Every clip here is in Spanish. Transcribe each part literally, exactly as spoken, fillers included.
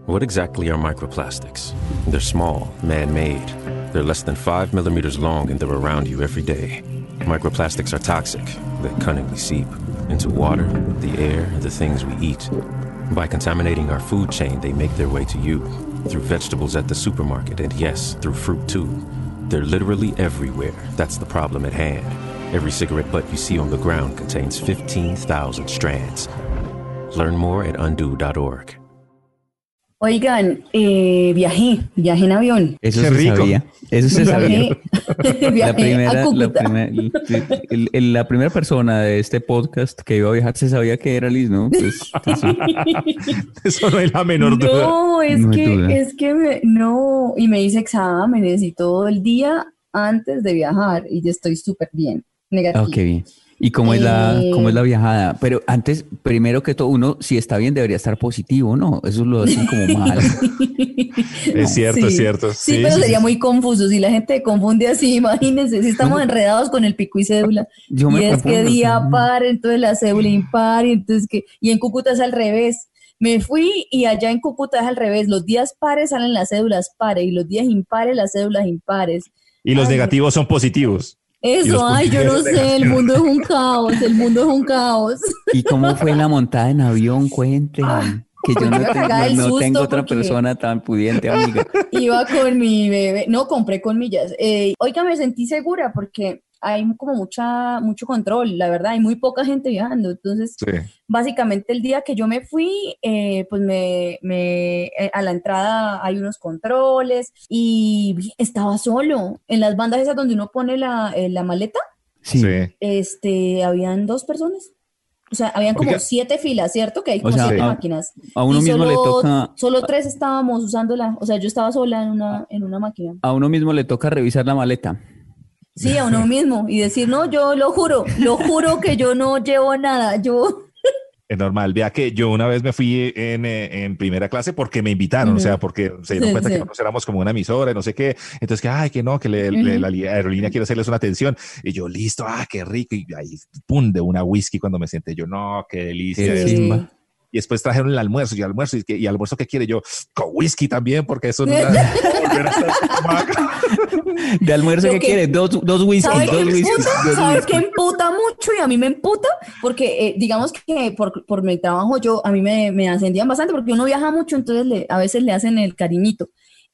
What exactly are microplastics? They're small, man-made. They're less than five millimeters long and they're around you every day. Microplastics are toxic. They cunningly seep into water, the air, and the things we eat. By contaminating our food chain, they make their way to you through vegetables at the supermarket and yes, through fruit too. They're literally everywhere. That's the problem at hand. Every cigarette butt you see on the ground contains fifteen thousand strands. Learn more at undo dot org. Oigan, eh, viajé, viajé en avión. Eso Qué se rico. sabía. Eso se sabía. Viajé, viajé La primera, a la, Cúcuta. primer- el- el- la primera persona de este podcast que iba a viajar se sabía que era Liz, ¿no? Pues, pues, sí. Eso no hay la menor duda. No, es No hay que, duda. es que me- no, y me hice exámenes y todo el día antes de viajar y ya estoy súper bien, negativo. Ok, bien. ¿Y cómo es, la, Eh. cómo es la viajada? Pero antes, primero que todo, uno, si está bien, debería estar positivo, ¿no? Eso es lo hacen como mal. Es cierto, Sí. es cierto. Sí, Sí, pero sí, sería sí. muy confuso si la gente confunde así, imagínense, si estamos enredados con el pico y cédula. Yo me y es que confundo, día sí. par, entonces la cédula impar, y entonces que, y en Cúcuta es al revés. Me fui y allá en Cúcuta es al revés. Los días pares salen las cédulas pares y los días impares las cédulas impares. Y los Ay, negativos son positivos. Y los Eso, ay, yo no positivos sé, el mundo es un caos, el mundo es un caos. ¿Y cómo fue la montada en avión? Cuenten. Que yo pues no, yo iba tengo, cagada del no susto tengo otra porque- persona tan pudiente, amiga. Iba con mi bebé, no, compré con millas. Eh, oiga, me sentí segura porque hay como mucha, mucho control, la verdad, hay muy poca gente viajando. Entonces, Sí. básicamente el día que yo me fui, eh, pues me, me eh, a la entrada hay unos controles y estaba solo. En las bandas esas donde uno pone la, eh, la maleta, Sí. Sí. este, habían dos personas. O sea, habían como Oiga. siete filas, ¿cierto? Que hay O como sea, siete a- máquinas. a uno Y mismo le solo- toca- Solo tres estábamos usándola. O sea, yo estaba sola en una, en una máquina. A uno mismo le toca revisar la maleta. Sí, a uno mismo. Y decir, no, yo lo juro, lo juro que yo no llevo nada. Yo. Es normal. Vea que yo una vez me fui en, eh, en primera clase porque me invitaron, Ujú. o sea, porque se dieron Sí, cuenta sí. que nosotros éramos como una emisora, y no sé qué. Entonces, que, ay, que no, que le- le- Ujú. la li- aerolínea quiere hacerles una atención. Y yo, listo, ah, qué rico. Y ahí, pum, de una whisky cuando me senté. Yo, no, qué delicia. Qué esto. chimba. Y después trajeron el almuerzo y almuerzo. ¿Y, que- y almuerzo qué quiere? Yo, con whisky también, porque eso no volver a estar como acá. ¿De almuerzo Lo qué que- quieres? Dos, dos whisky, ¿Sabes dos qué whisky. emputa? dos ¿Sabes whisky. qué emputa mucho? Y a mí me emputa porque, eh, digamos que por, por mi trabajo, yo a mí me, me ascendían bastante porque uno viaja mucho, entonces le- a veces le hacen el cariñito.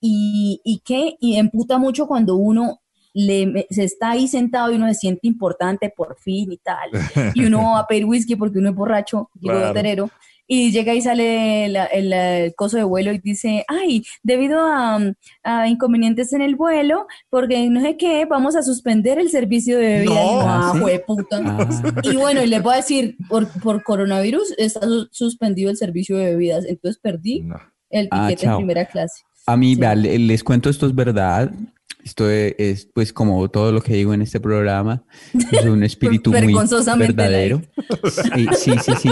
Y, y qué, y emputa mucho cuando uno le, me- se está ahí sentado y uno se siente importante por fin y tal. Y uno va a pedir whisky porque uno es borracho, digo, Claro. terero. Y llega y sale la- el, el coso de vuelo y dice, ay, debido a, a inconvenientes en el vuelo, porque no sé qué, vamos a suspender el servicio de bebidas. No. Y yo, ¿Ah, ah, sí? jueputa. Ah. Y bueno, y les voy a decir, por, por coronavirus está su- suspendido el servicio de bebidas, entonces perdí No. el Ah, tiquete en chao. primera clase. A mí, Sí. vea, le- les cuento, esto es verdad. Esto es, es, pues como todo lo que digo en este programa, es un espíritu muy Vergonzosamente verdadero. Sí, sí, sí, sí.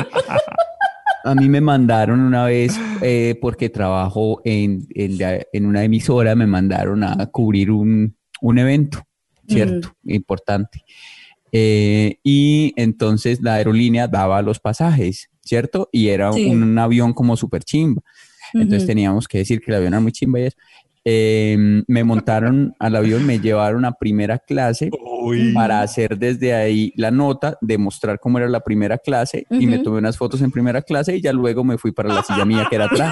A mí me mandaron una vez, eh, porque trabajo en, en, la- en una emisora, me mandaron a cubrir un, un evento, ¿cierto? Importante. Eh, y entonces la aerolínea daba los pasajes, ¿cierto? Y era Sí. un, un avión como súper chimba. Entonces Ujú. teníamos que decir que el avión era muy chimba y eso. Eh, me montaron al avión, me llevaron a primera clase Uy. para hacer desde ahí la nota, demostrar cómo era la primera clase y me Ujú. tomé unas fotos en primera clase y ya luego me fui para la silla mía que era atrás.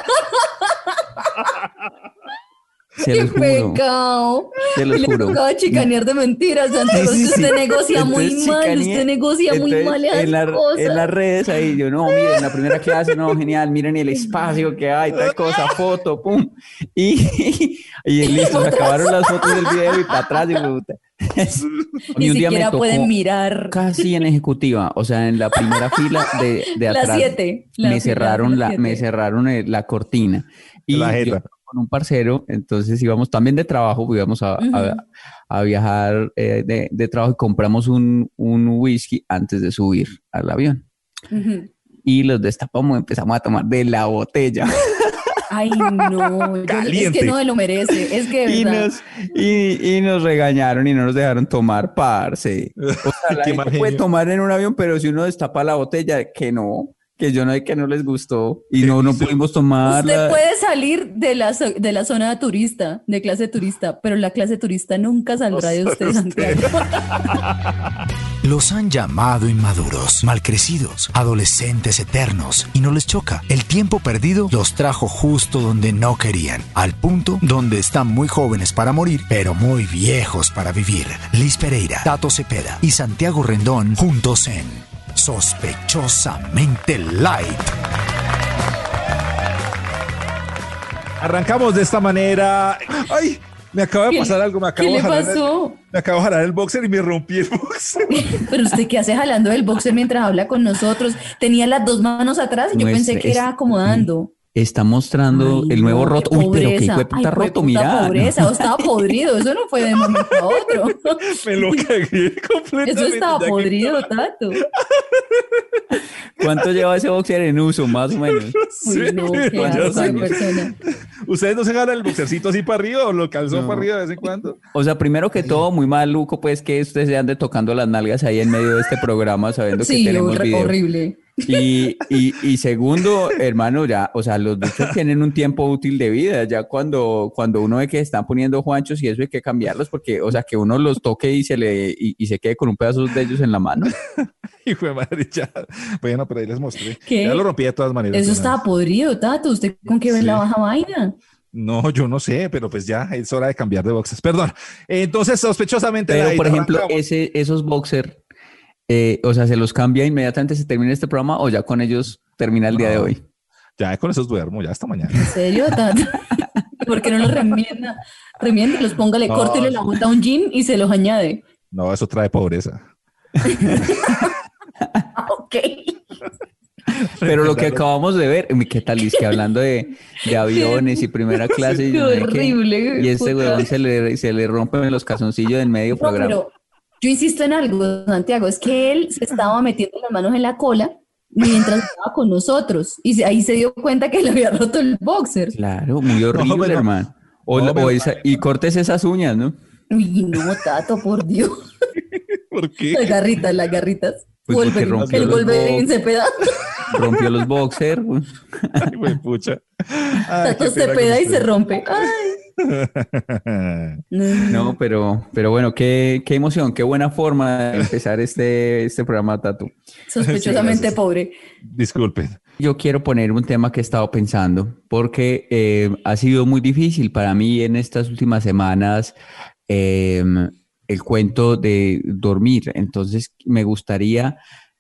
Se ¡Qué los juro, pecado! se los Le juro. tocaba chicanear de mentiras, Santiago. Sí, sí, Es que sí. usted negocia muy Entonces, mal, chicaneé. usted negocia muy Entonces, mal esas en, la- cosas. en las redes ahí, yo, no, miren, la primera clase, no, genial, miren el espacio que hay, tal cosa, foto, pum. Y, y listo, se acabaron las fotos del video y para atrás. Y, puta. Ni Y un día me siquiera tocó pueden mirar. casi en ejecutiva, o sea, en la primera fila de, de La atrás. siete, la me fila, cerraron la la, siete. me cerraron el- la cortina. Y La yo jeta. con un parcero, entonces íbamos también de trabajo, íbamos a, a- Ujú. a viajar eh, de, de trabajo y compramos un, un whisky antes de subir al avión. Ujú. Y los destapamos y empezamos a tomar de la botella. Ay, no, yo- es Caliente. que no me lo merece, es que de Y verdad. nos, y, y nos regañaron y no nos dejaron tomar, parce. O sea, la Qué gente mal puede genio. tomar en un avión, pero si uno destapa la botella, que no. que yo no sé que no les gustó y no, no pudimos tomar. Usted puede salir de la, zo- de la zona turista, de clase turista, pero la clase turista nunca saldrá de usted, Santiago. Los han llamado inmaduros, malcrecidos, adolescentes eternos, y no les choca. El tiempo perdido los trajo justo donde no querían, al punto donde están muy jóvenes para morir, pero muy viejos para vivir. Liz Pereira, Tato Cepeda y Santiago Rendón juntos en Sospechosamente Light. Arrancamos de esta manera. ¡Ay! Me acaba de ¿Qué- pasar algo. Me acabo ¿Qué de le jalar pasó? El, me acabo de jalar el boxer y me rompí el boxer. Pero usted, ¿qué hace jalando el boxer mientras habla con nosotros? Tenía las dos manos atrás y yo Nuestra- pensé que era es- acomodando. Está mostrando Ay, el nuevo no, roto. qué Uy, pero qué pobreza. hijo de puta Ay, roto, puta mira. pobreza, o estaba podrido, eso no fue de un momento a otro. Me lo cagué completamente. Eso estaba ya que- podrido, Tato. ¿Cuánto lleva ese boxer en uso, más o menos? Uy, no, qué pero ya asco de sé. persona. ¿Ustedes no se jalan el boxercito así para arriba o lo calzó No. para arriba de vez en cuando? O sea, primero que todo, muy maluco, pues, que ustedes se ande tocando las nalgas ahí en medio de este programa, sabiendo que Sí, tenemos horri- video. horrible. Y, y, y segundo, hermano, ya, o sea, los bichos tienen un tiempo útil de vida. Ya cuando, cuando uno ve que están poniendo juanchos y eso hay que cambiarlos, porque, o sea, que uno los toque y se le y, y se quede con un pedazo de ellos en la mano. Hijo de madre, ya. Bueno, pero ahí les mostré. ¿Qué? Ya lo rompí de todas maneras. Eso de una estaba vez. podrido, Tato. ¿Usted con qué ve Sí. la baja vaina? No, yo no sé, pero pues ya es hora de cambiar de boxes. Perdón. Entonces, sospechosamente. Pero, light, por ejemplo, arrancamos. ese, esos boxer, eh, o sea, ¿se los cambia inmediatamente se termina este programa o ya con ellos termina el día de No. hoy? Ya con esos duermo, ya hasta mañana. ¿En serio, Tato? ¿Por qué no los remienda? Remienda, los ponga, le No. corta y le la bota un jean y se los añade. No, eso trae pobreza. Ah, ok. Pero lo que acabamos de ver, uy, ¿qué tal? Es que hablando de, de aviones y primera clase, y Qué yo no sé qué, horrible. y este puta. huevón se le, se le rompen los calzoncillos en medio No, programa. pero yo insisto en algo, Santiago, es que él se estaba metiendo las manos en la cola mientras estaba con nosotros y se- ahí se dio cuenta que le había roto el boxer. Claro, muy horrible, pero- hermano. O, no, la- o pero- esa- y cortes esas uñas, ¿no? Uy, no, Tato, por Dios. ¿Por qué? Las garritas, las garritas. Pues porque Wolverine, rompió el los Wolverine box. se peda. Rompió los boxers. Ay, güey, pucha. Ay, Tato qué se pena con peda y se ustedes. rompe. Ay. No, pero, pero bueno, qué, qué emoción, qué buena forma de empezar este, este programa, Tatu. Sospechosamente Sí, gracias. pobre. Disculpen. Yo quiero poner un tema que he estado pensando, porque eh, ha sido muy difícil para mí en estas últimas semanas eh, el cuento de dormir. Entonces, me gustaría,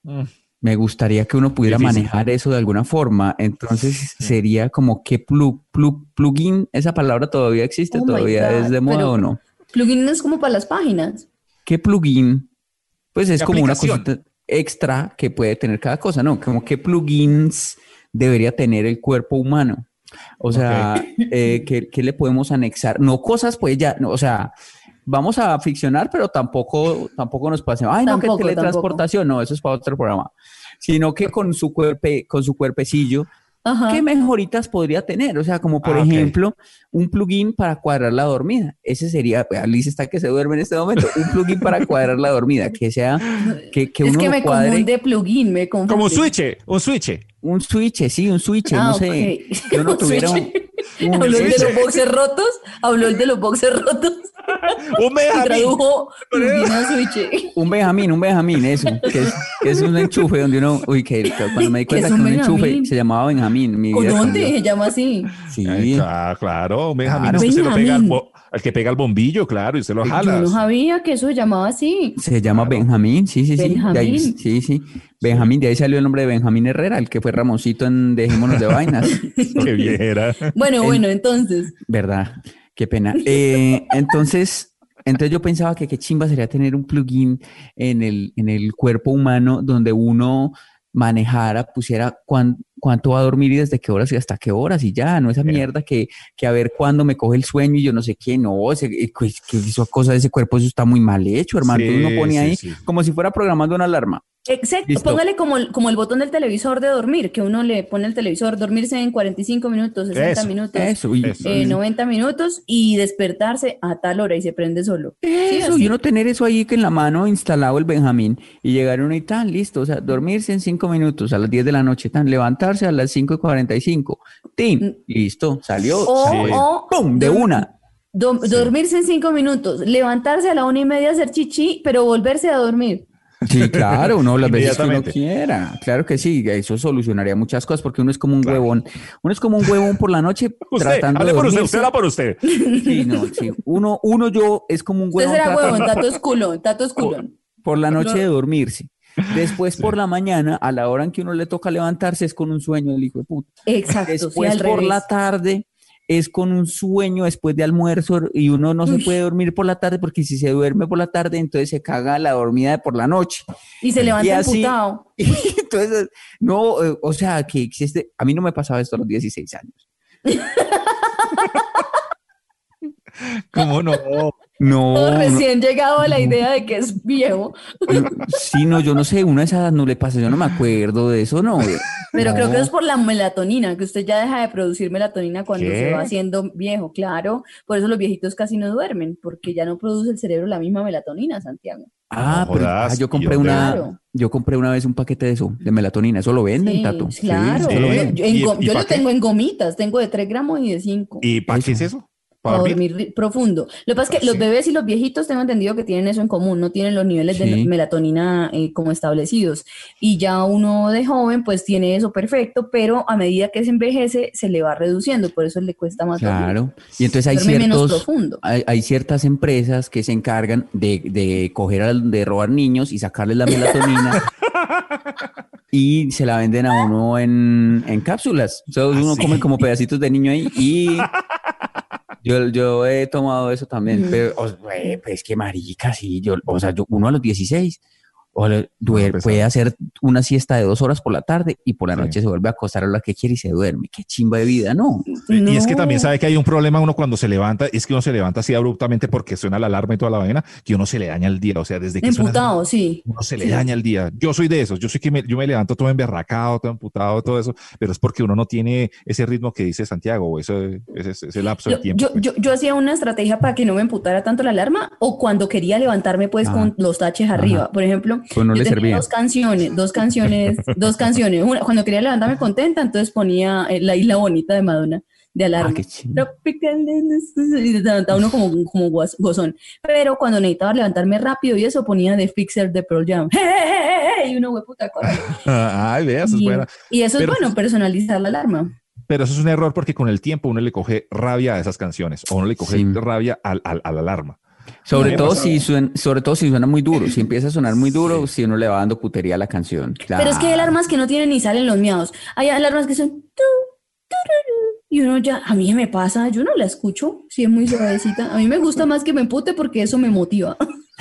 me gustaría que uno pudiera Difícil. manejar eso de alguna forma. Entonces, sería como que plug, plug, plugin, esa palabra todavía existe, Oh my todavía God, es de moda pero- o no. Plugin es como para las páginas. ¿Qué plugin? Pues es ¿Qué como una aplicación? cosita extra que puede tener cada cosa, ¿no? Como qué plugins debería tener el cuerpo humano. O sea, eh, ¿qué, qué le podemos anexar? No cosas, pues ya, no, o sea, vamos a ficcionar, pero tampoco, tampoco nos pasemos. Ay, no, Tampoco, que teletransportación, no, eso es para otro programa. Sino que con su cuerpe, con su cuerpecillo, Ajá. ¿qué mejoritas podría tener? O sea, como por Ah, ok. ejemplo, un plugin para cuadrar la dormida. Ese sería, pues, Alice está que se duerme en este momento, un plugin para cuadrar la dormida, que sea, que, que es uno que lo me cuadre, confunde plugin, me confunde. Como un switch, un switch. un switch, sí, un switch, Ah, no sé, ok. que uno Un tuviera un, switch. un Habló el de switch. los boxers rotos, habló el de los boxers rotos Un y Benjamín. tradujo plugin a switch. Un Benjamín, un Benjamín, eso, que es, que es un enchufe donde uno, uy, que cuando me di ¿Qué es cuenta que un un enchufe Benjamín? se llamaba Benjamín, mi ¿Con vida dónde cambió. se llama así? Sí, Ay, claro, claro, un Benjamín Claro. es que se lo pega al, Benjamín. bo- al que pega el bombillo, claro, y usted lo jala. Yo no sabía que eso se llamaba así. se llama Claro. Benjamín, sí, sí, sí. De ahí, Benjamín. sí, sí. Benjamín, de ahí salió el nombre de Benjamín Herrera, el que fue Ramoncito en Dejémonos de Vainas. Qué viera. Bueno, El- bueno, entonces. ¿Verdad? Qué pena. Eh, entonces, entonces yo pensaba que qué chimba sería tener un plugin en el, en el cuerpo humano donde uno manejara, pusiera cuán- cuánto va a dormir y desde qué horas y hasta qué horas y ya, no esa Bien. mierda que, que a ver cuándo me coge el sueño y yo no sé qué, no, ese, eh, pues, que hizo cosa de ese cuerpo, eso está muy mal hecho, hermano. Sí, Entonces uno pone sí, ahí sí. como si fuera programando una alarma. Exacto, Listo. póngale como, el- como el botón del televisor de dormir, que uno le pone el televisor, dormirse en cuarenta y cinco minutos, sesenta Eso, minutos, Eso, y, Eso. eh, noventa minutos y despertarse a tal hora y se prende solo. Sí, eso, así. y uno tener eso ahí que en la mano instalado el Benjamín y llegar uno y tan, listo, o sea, dormirse en cinco minutos a las diez de la noche, tan, levantarse a las cinco y cuarenta y cinco, tin, listo, salió, O, Sí. o ¡pum! De dorm- una. do- dormirse en cinco minutos, levantarse a la una y media, hacer chichi, pero volverse a dormir. Sí, claro, no, las veces que uno Inmediatamente. quiera. Claro que sí, eso solucionaría muchas cosas porque uno es como un huevón. Uno es como un huevón por la noche Usted, tratando hable de por usted, dormirse. usted habla por usted. Sí, no, sí. Uno, uno yo es como un Usted huevón será tratando huevón, tato es culón, tato es culón. por la noche Lo- de dormirse. Después por la mañana, a la hora en que uno le toca levantarse, es con un sueño el hijo de puta. Exacto, sí, Después al por revés. la tarde es con un sueño después de almuerzo y uno no se puede dormir por la tarde porque si se duerme por la tarde entonces se caga la dormida de por la noche. Y se Y levanta así- emputado. Y entonces, no, eh, o sea, que existe, a mí no me pasaba esto a los dieciséis años. ¿Cómo no? No, Todo no, recién llegado a la idea de que es viejo. no, sí, no, yo no sé, una de esas no le pasa, yo no me acuerdo de eso, no. Pero No. creo que es por la melatonina, que usted ya deja de producir melatonina cuando ¿Qué? se va haciendo viejo, claro. Por eso los viejitos casi no duermen, porque ya no produce el cerebro la misma melatonina, Santiago. Ah, No pero jodas, ah, yo ¿y compré dónde? una, Claro. yo compré una vez un paquete de eso, de melatonina, eso lo venden, Sí, Tato. claro. Sí, eso lo ¿Eh? venden. Yo, en ¿Y- go- y yo pa' lo qué? tengo en gomitas, tengo de tres gramos y de cinco. ¿Y para qué es Eso. eso? Para ¿Para dormir ri- profundo. Lo que pasa es que Ah, los sí. bebés y los viejitos tengo entendido que tienen eso en común, no tienen los niveles de Sí. melatonina eh, como establecidos. Y ya uno de joven pues tiene eso perfecto, pero a medida que se envejece se le va reduciendo, por eso le cuesta más dormir. Claro. Y entonces hay Duerme menos ciertos, profundo. hay, hay ciertas empresas que se encargan de, de coger al- de robar niños y sacarles la melatonina y se la venden a uno en, en cápsulas. O sea, uno sí? come como pedacitos de niño ahí y yo, yo he tomado eso también. Pero, o sea, güey, pues que marica, sí, yo, o sea, yo, uno a los dieciséis o le- duer- pesado. puede hacer una siesta de dos horas por la tarde y por la Sí. noche se vuelve a acostar a la que quiere y se duerme. Qué chimba de vida, ¿no? Y es que No. también sabe que hay un problema uno cuando se levanta, es que uno se levanta así abruptamente porque suena la alarma y toda la vaina, que uno se le daña el día. O sea, desde que suena esa- Emputado, sí. uno se le Sí. daña el día. Yo soy de esos, yo soy que me, yo me levanto todo emberracado, todo emputado, todo eso, pero es porque uno no tiene ese ritmo que dice Santiago, o ese, ese, ese lapso Yo, de tiempo. yo, pues. yo, yo hacía una estrategia para que no me emputara tanto la alarma o cuando quería levantarme pues Ah. con los taches arriba. Por ejemplo, Pues no yo le tenía servía. dos canciones, dos canciones, dos canciones. Una, cuando quería levantarme contenta, entonces ponía eh, La Isla Bonita de Madonna de alarma. Ah, qué chimba. Tropical, y se levantaba uno como, como guas- gozón. Pero cuando necesitaba levantarme rápido y eso ponía The Fixer de Pearl Jam. ¡Hey, hey, hey, hey! Y uno, hueputa, corre. Ay, vea, eso es Y, buena. y eso Pero- es bueno, personalizar la alarma. Pero eso es un error porque con el tiempo uno le coge rabia a esas canciones, o uno le coge Sí. rabia al, al, a la alarma. Sobre Sí, todo pasaba. si suena, sobre todo si suena muy duro, si empieza a sonar muy duro, si uno le va dando putería a la canción. Pero es que hay Claro. alarmas que no tienen ni salen los miados. Hay alarmas que son tu, tururú, y uno ya, a mí me pasa, yo no la escucho, si es muy suavecita. A mí me gusta más que me empute porque eso me motiva.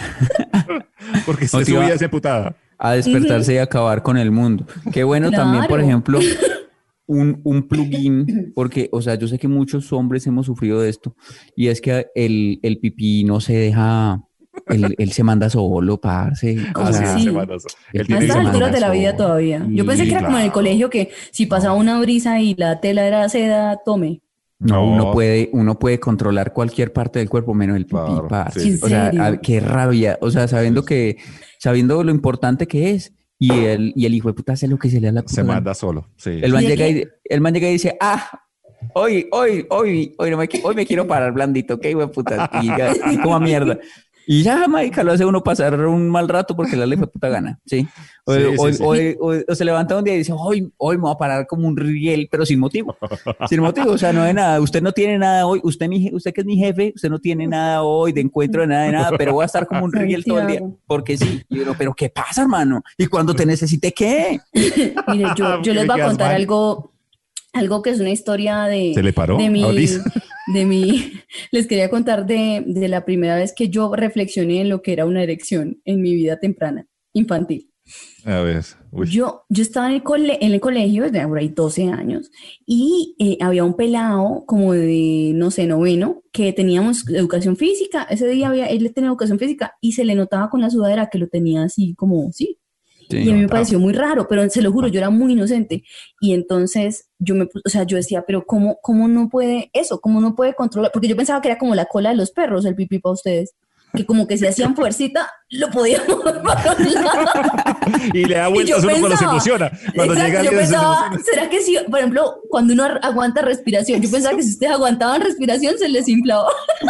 Porque se Motiva- subía esa putada. A despertarse y acabar con el mundo. Qué bueno también, por Claro. ejemplo, un, un plugin, porque, o sea, yo sé que muchos hombres hemos sufrido de esto, y es que el, el pipí no se deja, él, él se manda solo, parce. O Ah, sea, sí. semanas. Él Él tiene A tiene que estas se alturas manda de la vida solo. todavía. Yo pensé que era como en el claro. colegio que si pasaba una brisa y la tela era seda, tome. No, No. uno puede, uno puede controlar cualquier parte del cuerpo menos el pipí, Claro, parce. sí, sí. O sea, ¿En serio? a- qué rabia. O sea, sabiendo que, sabiendo lo importante que es, y el, y el hijo de puta hace lo que se le da la puta Se gana. manda solo. Sí. El man ¿Y de llega qué? y, el man llega y dice, ah, hoy, hoy, hoy, hoy, no me, qui- hoy me quiero parar blandito, qué hijo de puta, y, ya, y como mierda. Y ya, marica, lo hace uno pasar un mal rato porque la le fue puta gana, ¿sí? O, Sí, sí, o- sí. o- o- o se levanta un día y dice, hoy, hoy me voy a parar como un riel, pero sin motivo. Sin motivo, o sea, no de nada. Usted no tiene nada hoy, usted, mi, je- usted que es mi jefe, usted no tiene nada hoy de encuentro de nada, de nada, pero voy a estar como un riel todo el día. Santiago. Porque sí. Y uno, pero ¿qué pasa, hermano? ¿Y cuando te necesite qué? Mire, yo, yo les voy a Quedas contar mal. algo, algo que es una historia de, ¿Se le paró de a mi, Olis? de mi, les quería contar de, de la primera vez que yo reflexioné en lo que era una erección en mi vida temprana, infantil. A ver. Uy. Yo, yo estaba en el, cole- en el colegio desde por ahí doce años y eh, había un pelado como de, no sé, noveno, que teníamos educación física. Ese día había, él tenía educación física y se le notaba con la sudadera que lo tenía así como, sí. Sí, y a mí me no, pareció muy raro, pero se lo juro, yo era muy inocente. Y entonces yo me, pu- o sea, yo decía, pero ¿cómo, cómo no puede eso? ¿Cómo no puede controlar? Porque yo pensaba que era como la cola de los perros, el pipí para ustedes. Que como que si hacían fuercita, lo podíamos para un lado. Y le da Y vueltas yo uno cuando se pensaba, emociona. Cuando exacto, llega yo alguien se pensaba, emociona. ¿será que si, por ejemplo, cuando uno ar- aguanta respiración, yo pensaba que si ustedes aguantaban respiración, se les inflaba?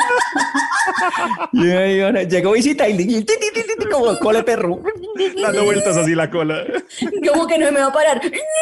Y ahí, ahora llegó visita y, y- ti, ti, ti, ti, ti, como cola de perro. Dando vueltas así la cola. Como que no me va a parar.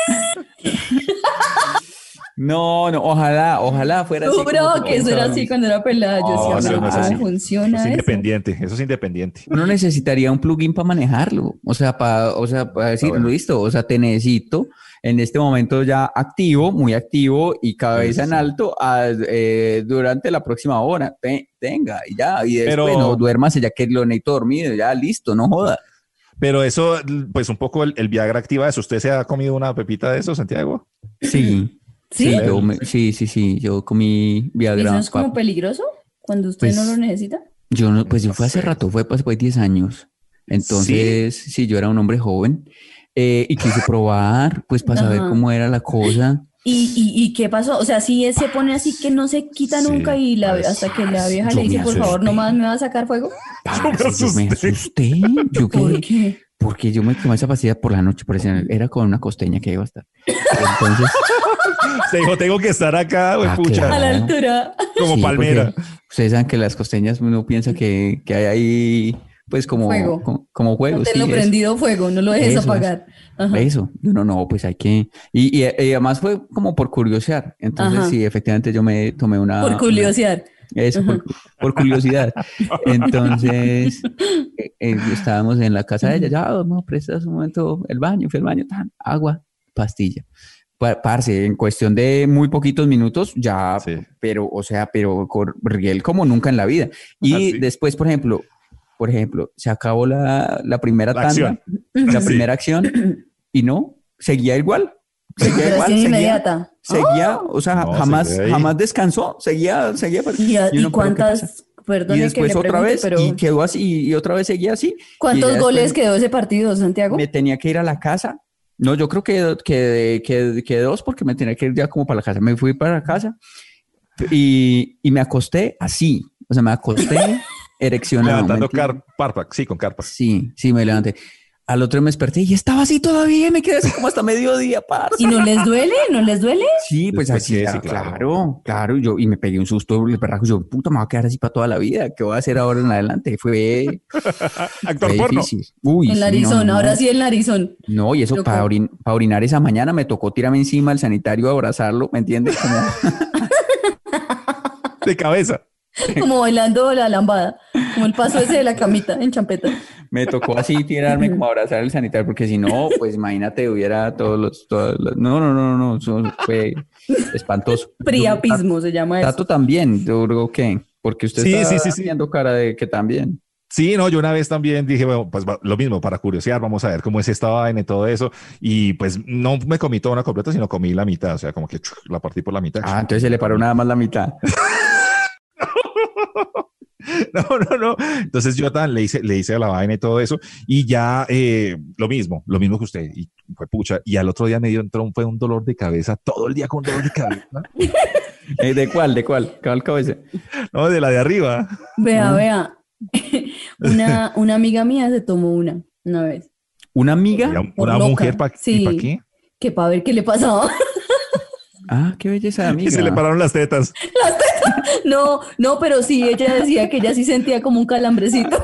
No, no, ojalá, ojalá fuera así. como Juraba tú que eso era pensabas. así cuando era pelada. Yo No, decía, eso pero no es ¿cómo así. Eso funciona es eso? independiente. Eso es independiente. Uno necesitaría un plugin para manejarlo, o sea, para, o sea, para decir, Ah, bueno. listo, o sea, te necesito en este momento ya activo, muy activo y cabeza Sí, sí, en sí. alto a- eh, durante la próxima hora. Te- tenga, y ya, y después Pero- no duérmase ya que lo necesito dormido, ya listo, no joda. Pero eso, pues un poco el, el Viagra activa eso. ¿Usted se ha comido una pepita de eso, Santiago? Sí, ¿Sí? sí, yo me- sí, sí, sí, yo comí ¿Y eso Viagra. es como pa- peligroso cuando usted no Pues, lo necesita? Yo no, pues yo No fue hace sé. rato, fue pues, fue diez años. Entonces, sí, yo era un hombre joven eh, y quise probar, pues para saber Ajá. cómo era la cosa. ¿Y, y, y qué pasó? O sea, si se pone así que no se quita Sí, nunca y la, pues, hasta que la vieja yo le dice, me por favor, asusté. nomás me va a sacar fuego. Parce, yo me asusté. asusté. Yo ¿Por qué, qué? porque yo me tomé esa pastilla por la noche, parecía, era con una costeña que iba a estar. Entonces, Se dijo, tengo que estar acá, güey, Ah, pucha. claro. A la altura. Como sí, palmera. porque ustedes saben que las costeñas uno piensa que, que hay ahí, pues como Fuego. como, como juego. Manténlo Sí, eso. prendido fuego, no lo dejes Eso, apagar. Ajá. Eso, yo no, no, pues hay que, y, y, y además fue como por curiosear, entonces Ajá. sí, efectivamente yo me tomé una, Por una- curiosear. eso, por, por curiosidad, entonces eh, eh, estábamos en la casa de ella, ya, vamos, prestas un momento el baño, fui al baño, tan, agua, pastilla, Pa- parce, en cuestión de muy poquitos minutos, ya, Sí. pero, o sea, pero corriel como nunca en la vida, y Ah, sí. después, por ejemplo, por ejemplo, se acabó la, la primera La tanda, acción. la Sí. primera acción, y no, seguía igual. Seguía igual, Recuperación seguía, inmediata. seguía, o sea, No, jamás, seguía ahí. jamás descansó, seguía, seguía. ¿Y, a- Y y uno, ¿pero qué pasa? cuántas, perdone Y después que le otra pregunte, vez, pero y quedó así, y otra vez seguía así. Y ¿cuántos ya goles después quedó ese partido, Santiago? me tenía que ir a la casa. No, yo creo que, que, que, que dos, porque me tenía que ir ya como para la casa. Me fui para la casa y, y me acosté así. O sea, me acosté ereccionado. ¿me Levantando entiendes? car parpa, sí, con carpa. Sí, sí, me levanté. Al otro me desperté y estaba así todavía, y me quedé así como hasta mediodía, parce. ¿Y no les duele? ¿No les duele? Sí, pues Después así, sí, ya, sí, claro. claro, claro, yo, y me pegué un susto, el perraco, yo, puta, me voy a quedar así para toda la vida, ¿qué voy a hacer ahora en adelante? Fue, Actor fue porno. difícil. Uy, El sí, narizón, no, no, ahora no. sí el narizón. No, y eso Loco. para orinar esa mañana me tocó tirarme encima al sanitario a abrazarlo, ¿me entiendes? Como, De cabeza. Como bailando la lambada. Como el paso ese de la camita en champeta. me tocó así tirarme como a abrazar al sanitario, porque si no, pues imagínate, hubiera todos los, todas las- no, no, no, no, eso fue espantoso. Priapismo se llama eso. Tato también, yo creo que, porque usted Sí, está sí, sí, sí. viendo cara de que también. Sí, no, yo una vez también dije, bueno, pues va- lo mismo, para curiosear, vamos a ver cómo es esta vaina y todo eso. Y pues no me comí toda una completa, sino comí la mitad, o sea, como que chuc, la partí por la mitad. Ah, entonces se le paró nada más la mitad. No, no, no. Entonces yo tan le hice, le hice a la vaina y todo eso. Y ya eh, lo mismo, lo mismo que usted. Y fue pucha. Y al otro día me dio entró, fue un dolor de cabeza, todo el día con dolor de cabeza. Eh, ¿De cuál? ¿De cuál? ¿Cuál cabeza? No, de la de arriba. Vea, vea. Una, una amiga mía se tomó una, una vez. ¿Una amiga? Una, Por una loca. mujer, ¿para Sí. qué? Que para ver qué le pasaba. Ah, qué belleza de amiga. Y se le pararon las tetas. No, no, pero sí, ella decía que ella sí sentía como un calambrecito.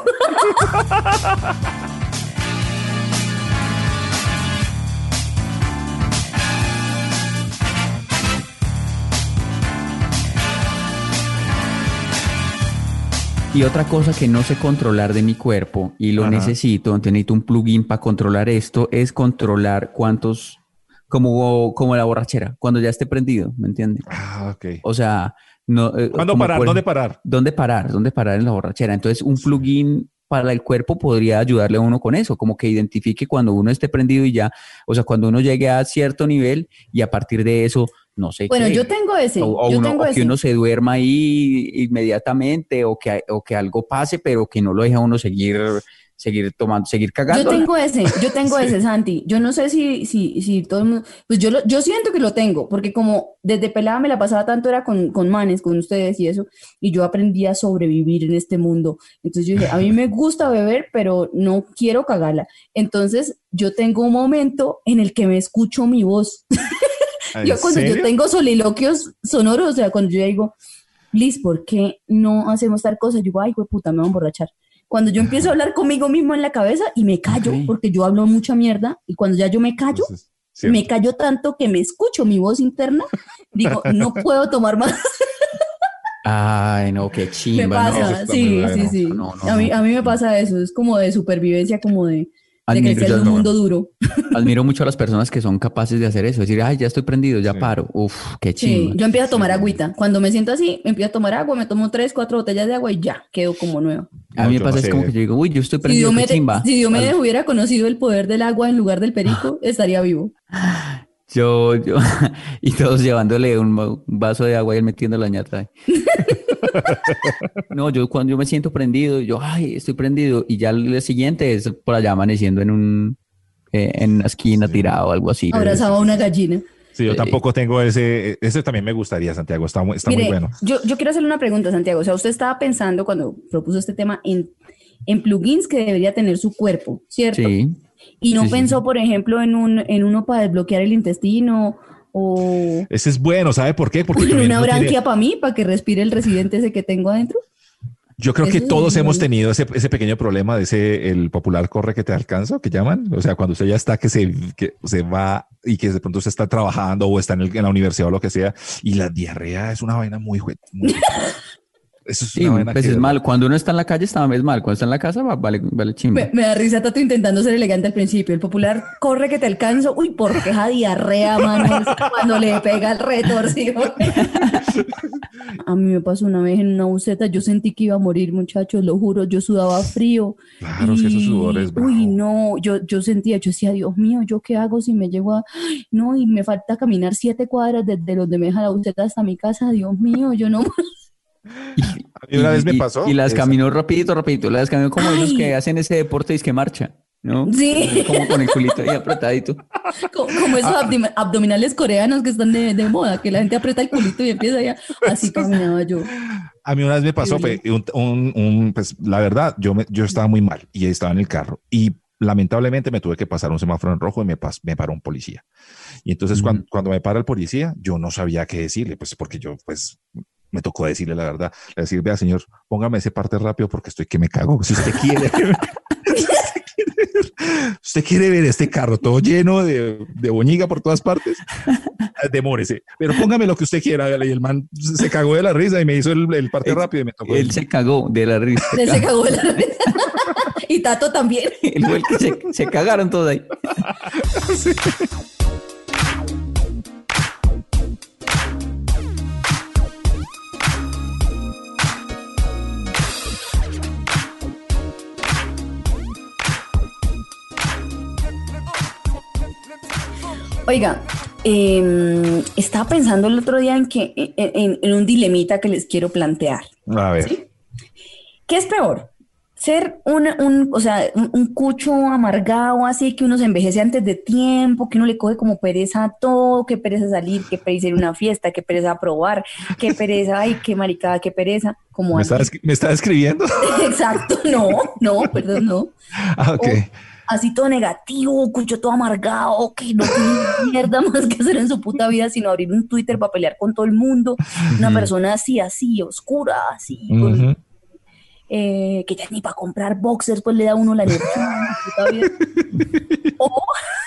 Y otra cosa que no sé controlar de mi cuerpo y lo Ajá. necesito, entonces necesito un plugin para controlar esto, es controlar cuántos, como, como la borrachera, cuando ya esté prendido, ¿me entiendes? Ah, ok. O sea, no. eh, ¿Cuándo como parar? por- ¿Dónde parar? ¿Dónde parar? ¿Dónde parar en la borrachera? Entonces, un plugin para el cuerpo podría ayudarle a uno con eso, como que identifique cuando uno esté prendido y ya, o sea, cuando uno llegue a cierto nivel y a partir de eso, no sé Bueno, qué. yo tengo ese. O, o yo uno- tengo o que ese. uno se duerma ahí inmediatamente o que, o que algo pase, pero que no lo deja uno seguir seguir tomando, seguir Yo cagando. tengo ese, yo tengo ese, Santi. Yo no sé si, si, si todo el mundo, pues yo, lo, yo siento que lo tengo, porque como desde pelada me la pasaba tanto era con, con manes, con ustedes y eso, y yo aprendí a sobrevivir en este mundo. Entonces yo dije, a mí me gusta beber, pero no quiero cagarla. Entonces yo tengo un momento en el que me escucho mi voz. Yo cuando serio? yo tengo soliloquios sonoros, o sea, cuando yo digo, Liz, ¿por qué no hacemos tal cosa? Yo digo, ay, güey, puta, me voy a emborrachar. Cuando yo empiezo a hablar conmigo mismo en la cabeza y me callo, Ok. porque yo hablo mucha mierda, y cuando ya yo me callo, Entonces, cierto. me callo tanto que me escucho mi voz interna, digo, no puedo tomar más. Ay, no, qué Me chimba, ¿no? pasa, eso está sí, muy bueno. sí, sí. No, no, a, mí, no. a mí me pasa eso, es como de supervivencia, como de, de Admiro, crecer yo en un no, mundo duro. admiro mucho a las personas que son capaces de hacer eso, decir, ay, ya estoy prendido, ya Sí. paro. Uf, qué Sí, chimba. yo empiezo a tomar Sí. agüita. Cuando me siento así, empiezo a tomar agua, me tomo tres, cuatro botellas de agua y ya, quedo como nueva. A No, mí me yo pasa no es sé. como que yo digo, uy, yo estoy Si prendido, qué Diomedes, chimba. si Diomedes Al- hubiera conocido el poder del agua en lugar del perico, estaría vivo. Yo, yo, y todos llevándole un, un vaso de agua y él metiendo la ñata ahí. No, yo cuando yo me siento prendido, yo, ay, estoy prendido. Y ya el día siguiente es por allá amaneciendo en un, eh, en una esquina Sí. tirado o algo así. Abrazaba a una gallina. Sí, yo Eh, tampoco tengo ese, ese también me gustaría, Santiago, está muy, está Mire, muy bueno. yo, yo quiero hacerle una pregunta, Santiago. O sea, usted estaba pensando cuando propuso este tema en, en plugins que debería tener su cuerpo, ¿cierto? Sí. Y no Sí, sí, pensó, sí. por ejemplo, en un en uno para desbloquear el intestino o, Ese es bueno, ¿sabe por qué? o Porque en también una uno tiene- branquia para mí, para que respire el residente ese que tengo adentro. yo creo que Eso es todos muy hemos bueno. tenido ese, ese pequeño problema de ese, el popular corre que te alcanza, que llaman. O sea, cuando usted ya está que se, que se va y que de pronto usted está trabajando o está en, el- en la universidad o lo que sea, y la diarrea es una vaina muy, jue- muy eso es Sí, una vaina pues que es de mal. Cuando uno está en la calle está es mal. Cuando está en la casa va- vale, vale chimba. Me, me da risa Tato intentando ser elegante al principio. El popular corre que te alcanzo. Uy, porque esa diarrea, mano, es cuando le pega el retorcido. A mí me pasó una vez en una buceta, yo sentí que iba a morir, muchachos, lo juro, yo sudaba frío. Claro, es que esos y- sudores, bravo. Uy, no, yo, yo sentía, yo decía, Dios mío, ¿yo qué hago si me llego a...? Ay, no, y me falta caminar siete cuadras desde donde me deja la buceta hasta mi casa, Dios mío, yo no... A mí una vez me y- pasó. Y las esa- caminó rapidito, rapidito. Las caminó como esos Ay. que hacen ese deporte y que marcha, ¿no? Sí. Como con el culito ahí apretadito. Como, como esos abdom- abdominales coreanos que están de, de moda, que la gente aprieta el culito y empieza ya. Así caminaba yo. A mí una vez me pasó, fue un, un- un- pues la verdad, yo, me, yo estaba muy mal y estaba en el carro y lamentablemente me tuve que pasar un semáforo en rojo y me, pas- me paró un policía. Y entonces Ujú. cuando, cuando me para el policía, yo no sabía qué decirle, pues porque yo pues me tocó decirle la verdad, le decir, vea señor, póngame ese parte rápido porque estoy que me cago. Si usted quiere, usted quiere ver, usted quiere ver este carro todo lleno de, de boñiga por todas partes, demórese, pero póngame lo que usted quiera. Y el man se cagó de la risa y me hizo el, el parte Él- rápido y me tocó. Él se cagó de la risa. Él se cagó de la risa. Y Tato también. Él fue el que se, se cagaron todos ahí. Oiga, eh, estaba pensando el otro día en que en, en- en un dilemita que les quiero plantear. A ver. ¿Sí? ¿Qué es peor? Ser un, un, o sea, un, un cucho amargado así que uno se envejece antes de tiempo, que uno le coge como pereza a todo, qué pereza salir, qué pereza ir a una fiesta, qué pereza probar, qué pereza, ay, qué maricada, qué pereza, como ¿Me así. está, escri- me está escribiendo? Exacto, no, no, perdón, no. Ah, ok. O así todo negativo, cucho todo amargado, que no tiene mierda más que hacer en su puta vida sino abrir un Twitter para pelear con todo el mundo. Una persona así, así, oscura, así, con- Ujú. eh, que ya ni para comprar boxers pues le da a uno la energía en su puta vida. O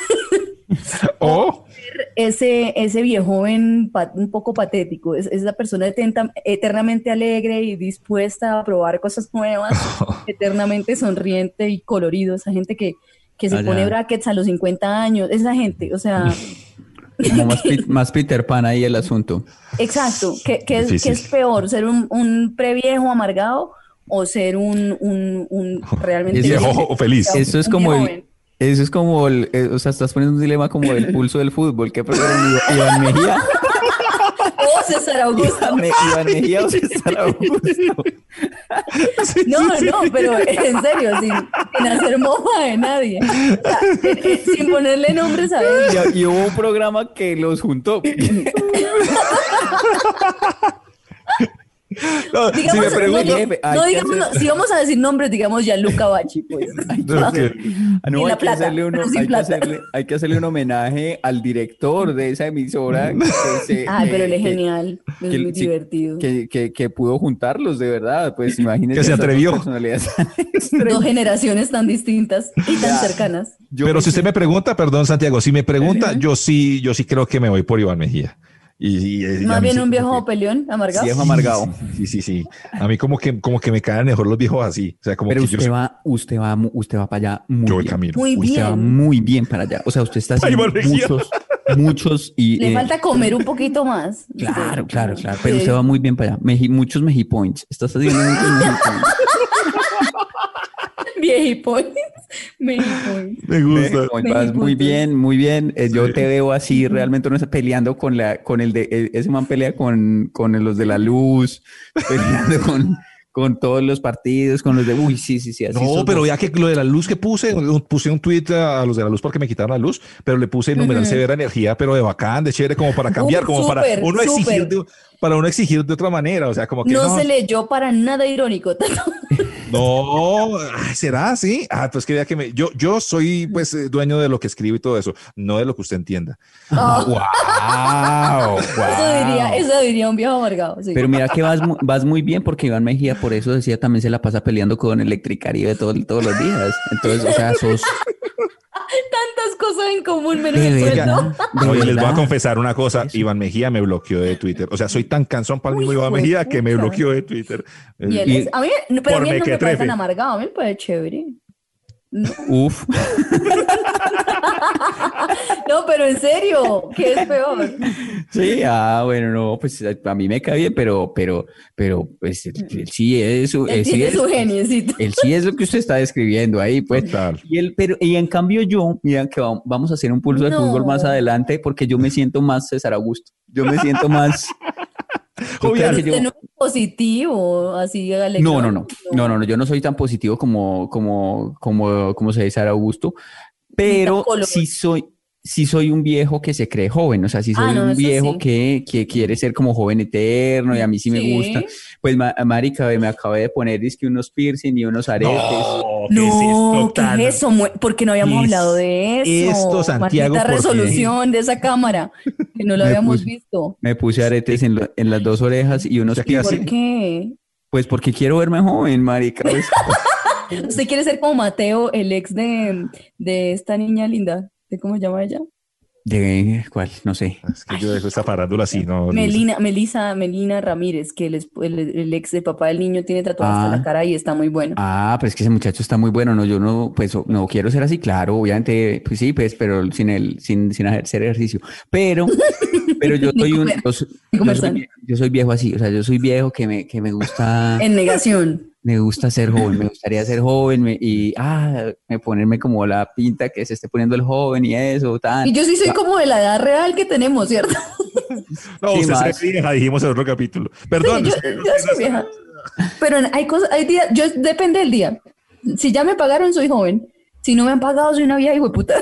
O ese, ese viejo joven pa- un poco patético, es, es la persona etenta- eternamente alegre y dispuesta a probar cosas nuevas, eternamente sonriente y colorido, esa gente que, que se Ah, ya. pone brackets a los cincuenta años, esa gente, o sea, Como más, Pi- más Peter Pan ahí el asunto. exacto, ¿qué, qué es, qué Difícil. es peor, ser un, un previejo amargado o ser un, un, un realmente viejo o feliz. Eso es un como viejo el, joven? eso es como el, eh, o sea, estás poniendo un dilema como el pulso del fútbol. ¿Qué prefieren, Iván Iván Mejía? O César Augusto. Iván, Me- Iván Mejía o César Augusto. Sí, No, sí, sí. no, pero en serio, sin, sin hacer mofa de nadie. O sea, eh, eh, sin ponerle nombres a ellos. Y, y hubo un programa que los juntó. No, si Digamos, me no, preguntan, jefe, hay no que digamos, hacer- no, si vamos a decir nombres, digamos Gianluca Bacci, pues. Hay que, No, hacer- que- Ah, no, Sin hay la que plata, hacerle uno, pero sin hay que plata. hacerle, hay que hacerle un homenaje al director de esa emisora que se, Ay, pero él es que- genial, es que- muy sí, divertido. que, que, que pudo juntarlos de verdad. Pues imagínense Que se estas dos atrevió. personalidades tan Dos extremas. generaciones tan distintas y tan Ya. cercanas. Yo pero me si usted me siento- pregunta, perdón, Santiago, si me pregunta, yo sí, yo sí creo que me voy por Iván Mejía. Y, y- y a Más mí bien sí un como viejo que- peleón, amargado. Viejo Sí, amargado. Sí, sí, sí, sí. A mí como que, como que me caen mejor los viejos así. O sea, como Pero que yo, usted va, usted va, mu- usted va para allá muy yo voy bien. camino. Muy Usted va bien. muy bien para allá. O sea, usted está Ay, haciendo Iván Mejía. muchos, muchos y Le eh, falta comer un poquito más. claro, Sí. claro, claro. Pero Sí. usted va muy bien para allá. Meji- muchos Meji Points. Estás haciendo muchos Meji Points. Viejipoints. Viejipoints. Me gusta. Meji Points. Vas muy Meji bien, muy bien. Eh, yo Sí. te veo así, realmente no está peleando con la, con el de, eh, ese man pelea con, con los de la luz, peleando con, con todos los partidos, con los de, uy, sí, sí, sí. Así No, sos pero vos. ya que lo de la luz que puse, un- puse un tweet a los de la luz porque me quitaron la luz, pero le puse el numeral Ujú. severa energía, pero de bacán, de chévere, como para cambiar, Uh, como para súper, uno exigir súper. de, para uno exigir de otra manera, o sea, como que No, no, se leyó para nada irónico. no, ay, ¿será así? Ah, pues que vea que me, yo, yo soy pues eh, dueño de lo que escribo y todo eso, no de lo que usted entienda. Oh, Wow, eso, diría, eso diría un viejo amargado. Sí. Pero mira que vas, mu- vas muy bien porque Iván Mejía, por eso decía, también se la pasa peleando con Electricaribe todo, todos los días. Entonces, o sea, sos Tantas cosas en común menos de el verdad, sueldo. de No, y les voy a verdad. confesar una cosa, Iván Mejía me bloqueó de Twitter, o sea, soy tan cansón para el mismo Uy, Iván Mejía que me juepucha. bloqueó de Twitter. Y él Eh, es, a mí, no, pero a por mí él no me parece mequetrefe. tan amargado, a mí me parece chévere. Uf, No, pero en serio, ¿qué es peor? sí, ah, bueno, no, pues a mí me cae bien, pero, pero, pero, pues él, él sí es, su- Él él sí tiene es, su geniecito. él sí es lo que usted está describiendo ahí, pues. Total. Y él, pero, y en cambio yo, mira que va- vamos a hacer un pulso de No. fútbol más adelante porque yo me siento más César Augusto. Yo me siento más. Yo Jovial. creo que Usted yo- no es positivo, así alegre. No, no, no, no, no, no, yo no soy tan positivo como, como, como, como se dice Sara Augusto, pero color. sí soy, sí soy un viejo que se cree joven, o sea, sí soy Ah, no, un eso viejo sí. que, que quiere ser como joven eterno y a mí sí me Sí. gusta. Pues, ma- marica, ve, me acabé de poner dizque unos piercing y unos aretes. No, ¿qué es No, esto ¿qué tan- es eso? Mu- Porque no habíamos ¿Qué es hablado de eso. esto, Santiago? Maldita ¿Por qué? resolución de esa cámara, que no lo Me habíamos puse- visto. Me puse aretes en, lo- en las dos orejas y unos Ya queda piercing. ¿Por qué? Pues porque quiero verme joven, marica. pues. ¿Usted quiere ser como Mateo, el ex de, de esta niña linda? ¿De cómo se llama ella? ¿De cuál? No sé. Es que yo dejo esta farándula así, no. Melina, Melisa, Melina Ramírez, que el, esp- el, el ex de papá del niño tiene tatuada hasta Ah. la cara y está muy bueno. Ah, pues que ese muchacho está muy bueno, no, yo no, pues no quiero ser así, claro, obviamente, pues sí, pues, pero sin el, sin, sin hacer ejercicio. Pero, pero yo Ni soy un, comer, yo soy, ni comer yo soy sano. vie- yo soy viejo así, o sea, yo soy viejo que me, que me gusta, En negación. me gusta ser joven, me gustaría ser joven me- y, ah, me ponerme como la pinta que se esté poniendo el joven y eso, tan. Y yo sí soy como de la edad real que tenemos, ¿cierto? No, Sí, usted más. se ve vieja, dijimos en otro capítulo. Perdón. Sí, yo, es que- yo soy vieja. Pero hay cosas, hay días, yo depende del día. Si ya me pagaron, soy joven. Si no me han pagado, soy una vieja hijo de puta.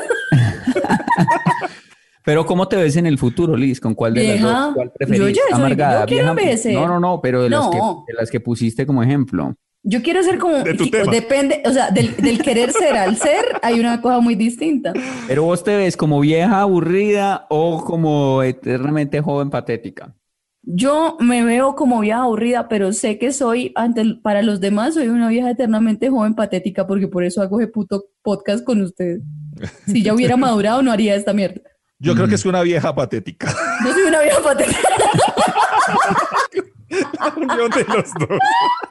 Pero ¿cómo te ves en el futuro, Liz? ¿Con cuál de las Vieja. dos? ¿Cuál preferís? Yo ya soy- Amargada, yo quiero vieja. envejecer. No, no, no, pero de las, No. que, de las que pusiste como ejemplo. Yo quiero ser como, De tu sí, tema. depende, o sea, del, del querer ser al ser, hay una cosa muy distinta. Pero vos te ves como vieja aburrida o como eternamente joven patética. Yo me veo como vieja aburrida, pero sé que soy, ante, para los demás, soy una vieja eternamente joven patética, porque por eso hago ese puto podcast con ustedes. Si ya hubiera madurado, no haría esta mierda. Yo creo que es una vieja patética. Yo soy una vieja patética. La unión de los dos.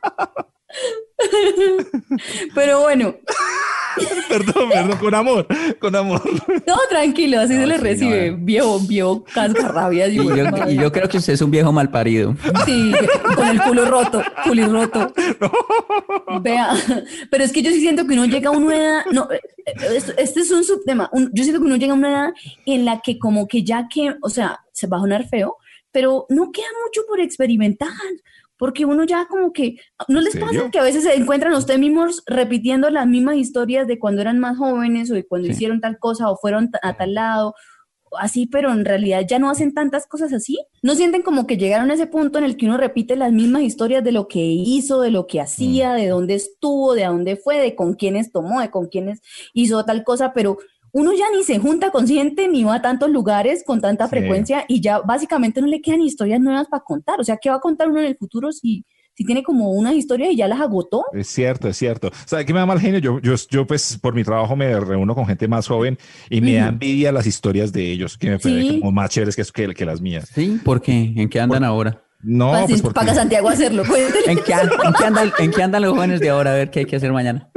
Pero bueno, Perdón, perdón, con amor, con amor. no, tranquilo, así No, se le sí, recibe. no, Viejo, viejo, cascarrabias. Y yo, y yo creo que usted es un viejo malparido. Sí, con el culo roto, culi roto. Vea, pero es que yo sí siento que uno llega a una edad, no, eh, esto- este es un subtema, un- yo siento que uno llega a una edad en la que como que ya que, o sea, se va a sonar feo, pero no queda mucho por experimentar, porque uno ya como que, ¿no les ¿Serio? pasa que a veces se encuentran ustedes mismos repitiendo las mismas historias de cuando eran más jóvenes o de cuando Sí. hicieron tal cosa o fueron a tal lado? Así, pero en realidad ya no hacen tantas cosas así. ¿No sienten como que llegaron a ese punto en el que uno repite las mismas historias de lo que hizo, de lo que hacía, de dónde estuvo, de a dónde fue, de con quiénes tomó, de con quiénes hizo tal cosa, pero uno ya ni se junta consciente ni va a tantos lugares con tanta Sí. frecuencia y ya básicamente no le quedan historias nuevas para contar? O sea, ¿qué va a contar uno en el futuro si, si tiene como unas historias y ya las agotó? Es cierto, es cierto. ¿Sabe qué me da mal genio? Yo, yo, yo, pues, por mi trabajo me reúno con gente más joven y me da Ujú. envidia las historias de ellos, que me Sí. parecen como más chéveres que, que, que las mías. ¿Sí? ¿Por qué? ¿En qué andan ahora? No, Para, pues porque... para Santiago hacerlo. Cuéntele. ¿En qué, an- en qué andan, ¿En qué andan los jóvenes de ahora? A ver qué hay que hacer mañana.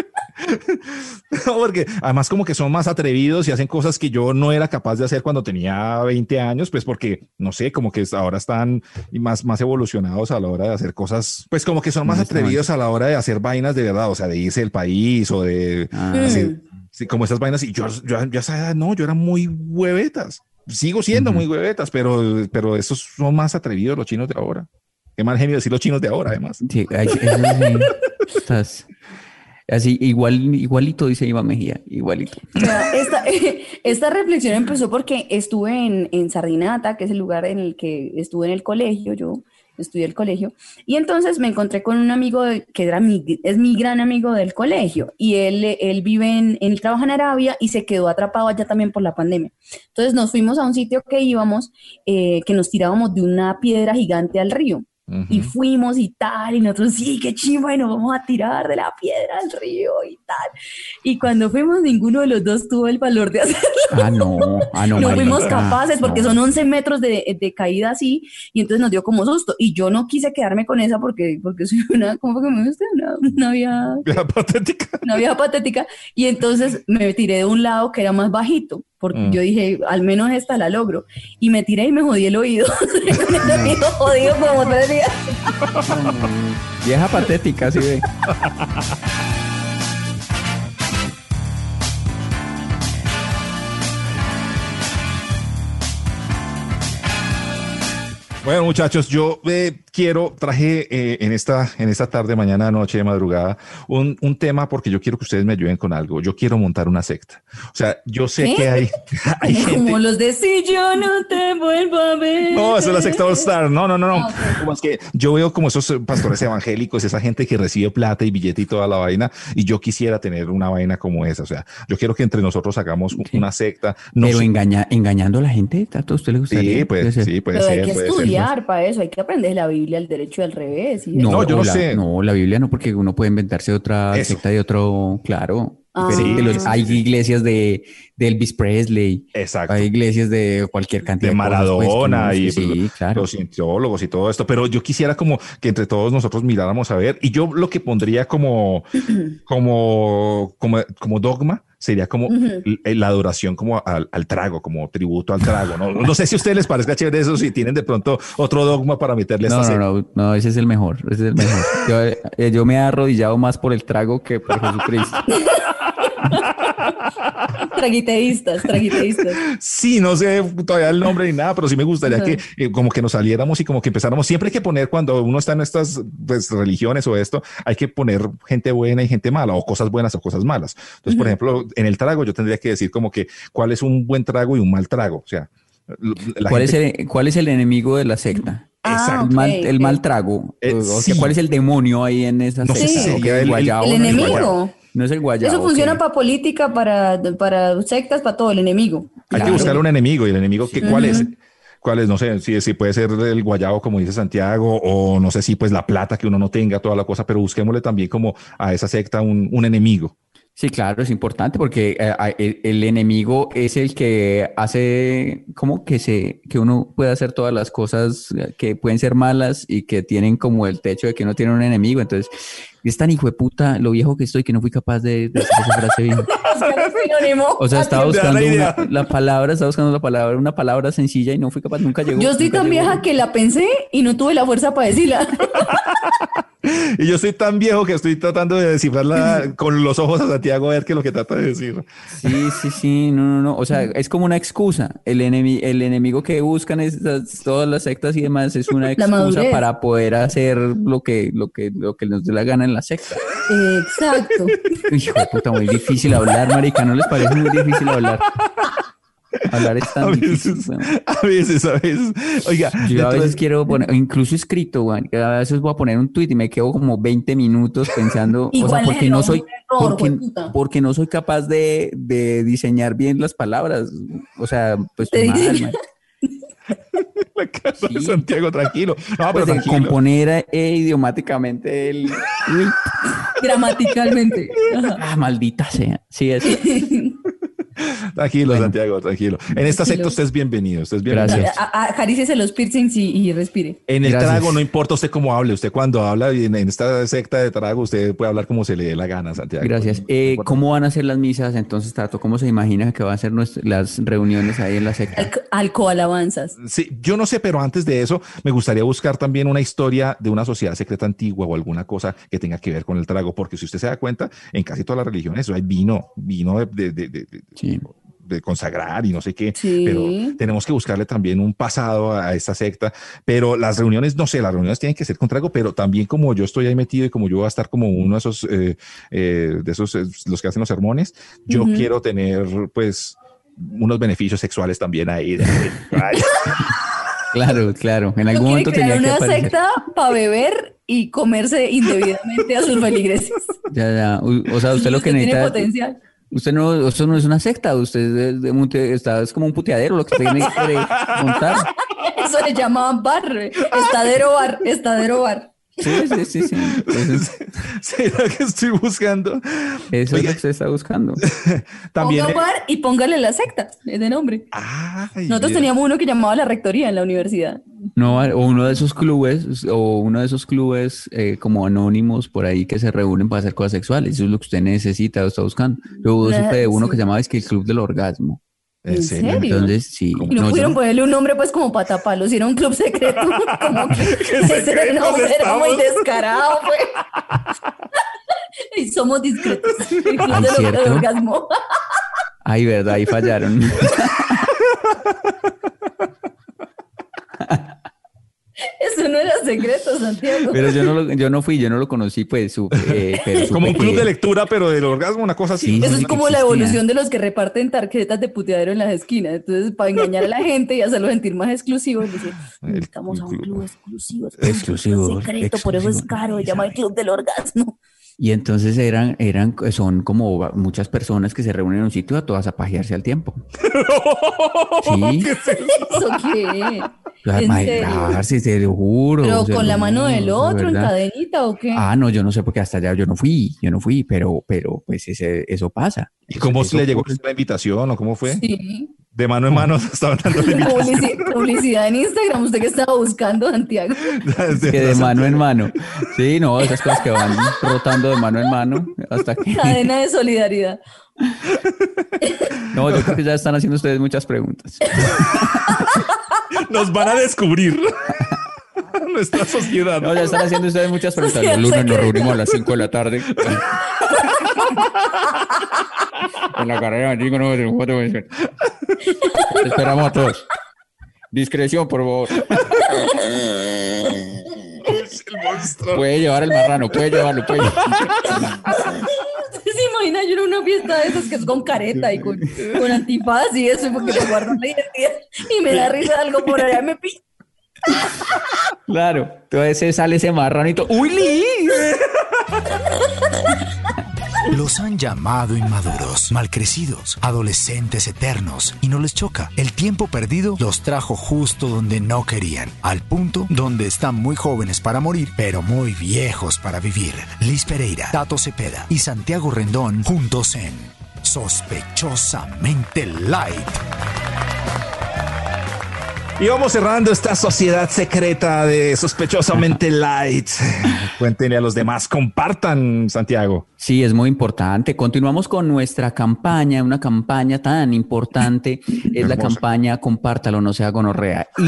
No, porque además como que son más atrevidos y hacen cosas que yo no era capaz de hacer cuando tenía veinte años, pues porque, no sé, como que ahora están más, más evolucionados a la hora de hacer cosas, pues como que son más atrevidos a la hora de hacer vainas de verdad, o sea, de irse del país o de Ah, hacer, sí, como esas vainas. Y yo, yo, yo a esa edad, no, yo era muy huevetas, sigo siendo Ujú. muy huevetas, pero, pero esos son más atrevidos los chinos de ahora. Qué mal genio decir los chinos de ahora, además. sí, ay, eso sí. Estás así, igual, igualito, dice Iván Mejía, igualito. Mira, esta, esta reflexión empezó porque estuve en, en Sardinata, que es el lugar en el que estuve en el colegio, yo estudié el colegio, y entonces me encontré con un amigo de- que era mi, es mi gran amigo del colegio, y él, él vive en, él trabaja en Arabia y se quedó atrapado allá también por la pandemia. Entonces nos fuimos a un sitio que íbamos, eh, que nos tirábamos de una piedra gigante al río. Ujú. Y fuimos y tal, y nosotros, sí, qué chimba, y nos vamos a tirar de la piedra al río y tal. Y cuando fuimos, ninguno de los dos tuvo el valor de hacerlo. Ah, no, ah, no, No marica, fuimos capaces porque no. son once metros de, de caída así, y entonces nos dio como susto. Y yo no quise quedarme con esa porque, porque soy una, ¿cómo fue que me gusta? Una, una vieja, La patética. una vieja patética. Y entonces me tiré de un lado que era más bajito, porque Mm. yo dije, al menos esta la logro. Y me tiré y me jodí el oído. Con el oído jodido como tres días. Vieja patética, sí ve. Bueno, muchachos, yo eh, quiero, traje eh, en, esta, en esta tarde, mañana, noche, de madrugada, un, un tema porque yo quiero que ustedes me ayuden con algo. Yo quiero montar una secta. O sea, yo sé ¿Qué? que hay, hay Como gente... los de si yo no te vuelvo a ver. No, eso es la secta All Star. No, no, no, no. Ah, ok. Como es que yo veo como esos pastores evangélicos, esa gente que recibe plata y billete y toda la vaina, y yo quisiera tener una vaina como esa. O sea, yo quiero que entre nosotros hagamos Sí. una secta. No Pero sé- engaña, engañando a la gente, ¿tanto a usted le gustaría? Sí, pues, Puede ser. sí, puede Pero hay ser, que puede ser. estudiar para eso, hay que aprender la Biblia, el derecho y al revés. Y No, No, yo no la, sé. no, la Biblia no, porque uno puede inventarse otra Eso. secta de otro, claro. Ah. diferente. Sí, Los- sí, hay sí. iglesias de, de Elvis Presley, Exacto. hay iglesias de cualquier cantidad De de cosas, pues, que Maradona uno- y sí, claro. los cientólogos y todo esto, pero yo quisiera como que entre todos nosotros miráramos a ver, y yo lo que pondría como, como, como, como dogma sería como Ujú. l- la adoración como al, al trago, como tributo al trago. No, no sé si a ustedes les parezca chévere eso, si tienen de pronto otro dogma para meterle a No, esta no, secta. no, no, ese es el mejor, ese es el mejor. Yo, eh, yo me he arrodillado más por el trago que por Jesucristo. Traguiteístas, traguiteístas. Sí, no sé todavía el nombre ni nada, pero sí me gustaría Ajá. que eh, como que nos saliéramos y como que empezáramos. Siempre hay que poner, cuando uno está en estas pues, religiones o esto, hay que poner gente buena y gente mala, o cosas buenas o cosas malas. Entonces, por ejemplo, en el trago yo tendría que decir como que cuál es un buen trago y un mal trago. O sea, la ¿Cuál, gente- es el, ¿Cuál es el enemigo de la secta? Ah, El mal, ok, el ok. mal trago. Eh, o sea, sí. ¿cuál es el demonio ahí en esa No secta? sé si Ok, sería el- el- guayabo, El no es el enemigo. guayabo. No es el guayabo. Eso ok. funciona para política, para, para sectas, para todo, el enemigo. Hay Claro. que buscar un enemigo, y el enemigo, que, ¿cuál es? Ujú. ¿Cuál es? No sé, si, si puede ser el guayabo, como dice Santiago, o no sé si pues la plata que uno no tenga, toda la cosa, pero busquémosle también como a esa secta un, un enemigo. Sí, claro, es importante porque eh, a- el, el enemigo es el que hace como que se que uno puede hacer todas las cosas que pueden ser malas y que tienen como el techo de que uno tiene un enemigo. Entonces, Es tan hijo de puta lo viejo que estoy que no fui capaz de, de hacer esa frase bien. O sea, estaba buscando una, la palabra, estaba buscando la palabra, una palabra sencilla y no fui capaz, nunca llegó. Yo estoy tan llegó. vieja que la pensé y no tuve la fuerza para decirla. Y yo soy tan viejo que estoy tratando de descifrarla con los ojos a Santiago a ver qué es lo que trata de decir. Sí, sí, sí, no, no, no. O sea, es como una excusa. El, enemi el enemigo que buscan estas, todas las sectas y demás es una excusa para poder hacer lo que, lo que, lo que nos dé la gana en la secta. Exacto. Hijo de puta, muy difícil hablar, marica. ¿No les parece muy difícil hablar? Hablar es tan a veces, difícil. Bueno. A veces, a veces. Oiga, yo a veces de... quiero poner, incluso escrito, güey, a veces voy a poner un tweet y me quedo como veinte minutos pensando, o sea, porque no soy, error, porque, porque no soy capaz de, de diseñar bien las palabras. O sea, pues mal, mal. La cara sí. de Santiago, tranquilo. No, pues pero tranquilo. Componer eh, idiomáticamente el... Gramaticalmente. Ah, maldita sea. Sí, es. Tranquilo, bueno. Santiago, tranquilo. En esta secta usted es bienvenido. Usted es bienvenido. Gracias. Acaríciese los piercings y, y respire. En el Gracias. trago no importa usted cómo hable. Usted cuando habla en, en esta secta de trago, usted puede hablar como se le dé la gana, Santiago. Gracias. Eh, ¿Cómo van a ser las misas entonces, Tato? ¿Cómo se imagina que van a ser nuestras, las reuniones ahí en la secta? Al, alcoalabanzas. Sí, yo no sé, pero antes de eso me gustaría buscar también una historia de una sociedad secreta antigua o alguna cosa que tenga que ver con el trago, porque si usted se da cuenta, en casi todas las religiones hay vino, vino de... de, de, de, de sí. de consagrar y no sé qué, sí. pero tenemos que buscarle también un pasado a esta secta, pero las reuniones, no sé, las reuniones tienen que ser con trago, pero también como yo estoy ahí metido y como yo voy a estar como uno de esos, eh, eh, de esos, eh, los que hacen los sermones, yo uh-huh. quiero tener pues unos beneficios sexuales también ahí. De, de, claro, claro, en algún momento tenía una que aparecer. Secta para beber y comerse indebidamente a sus feligreses. Ya, ya, o sea, usted lo que necesita... Tiene potencial. Usted no, eso no es una secta, usted es, de, de, está, es como un puteadero lo que usted tiene que montar. Eso le llamaban bar, estadero bar, estadero bar. Sí, sí, sí, sí. Entonces, ¿será que estoy buscando? Eso Oiga. es lo que usted está buscando. También ponga bar y póngale la secta, es de nombre. Ay, Nosotros Dios. teníamos uno que llamaba la rectoría en la universidad. No, o uno de esos clubes, o uno de esos clubes eh, como anónimos por ahí que se reúnen para hacer cosas sexuales. Eso es lo que usted necesita o está buscando. Luego la, supe de uno sí. que llamaba es que el Club del Orgasmo. ¿En serio? Entonces, sí. Y no, no pudieron yo... ponerle un nombre pues como para taparlo, si era un club secreto, como que ese nombre era muy descarado, pues. Y somos discretos. El Club Ay, del, ¿cierto? del Orgasmo. Ay, verdad, ahí fallaron. Eso no era secreto, Santiago. Pero yo no, lo, yo no fui, yo no lo conocí, pues. Supe, eh, pero supe como un club que... de lectura, pero del orgasmo, una cosa así. Sí, Eso sí, es como existía. La evolución de los que reparten tarjetas de puteadero en las esquinas. Entonces, para engañar a la gente y hacerlo sentir más exclusivos, dice, estamos a un club exclusivo. Exclusivo. Un secreto, exclusivo. por eso es caro, se llama el Club del Orgasmo. Y entonces eran, eran, son como muchas personas que se reúnen en un sitio a todas a pajearse al tiempo. Sí. ¿Eso qué? Pajearse, te lo juro. ¿Pero o sea, con la no, mano del otro, en ¿verdad? cadenita o qué? Ah, no, yo no sé porque hasta allá yo no fui, yo no fui, pero, pero pues ese, eso pasa. ¿Y cómo eso, le llegó ocurre. la invitación o cómo fue? Sí. De mano en mano estaban dando la invitación. Publicidad, publicidad en Instagram, ¿usted qué estaba buscando, Santiago? Que de mano en mano. Sí, no, esas cosas que van rotando de mano en mano hasta que... Cadena de solidaridad. No, yo creo que ya están haciendo ustedes muchas preguntas. Nos van a descubrir nuestra sociedad. No, ya están haciendo ustedes muchas preguntas. Los lunes nos reunimos a las cinco de la tarde. En la carrera de no, no, no, esperamos a todos. Discreción, por favor. Es el monstruo. Puede llevar el marrano, puede llevarlo, puede llevarlo. ¿Se imagina yo en una fiesta de esas que es con careta y con, con antifaz y eso, porque me guardo la identidad y me da risa algo por allá, me pi... Claro, entonces sale ese marranito. ¡Uy, Liz! Los han llamado inmaduros, malcrecidos, adolescentes eternos, y no les choca. El tiempo perdido los trajo justo donde no querían, al punto donde están muy jóvenes para morir, pero muy viejos para vivir. Liz Pereira, Tato Cepeda y Santiago Rendón juntos en Sospechosamente Light. Y vamos cerrando esta sociedad secreta de Sospechosamente Light. Cuéntenle a los demás, compartan, Santiago. Sí, es muy importante. Continuamos con nuestra campaña, una campaña tan importante. Es la campaña Compártalo, no sea gonorrea. Y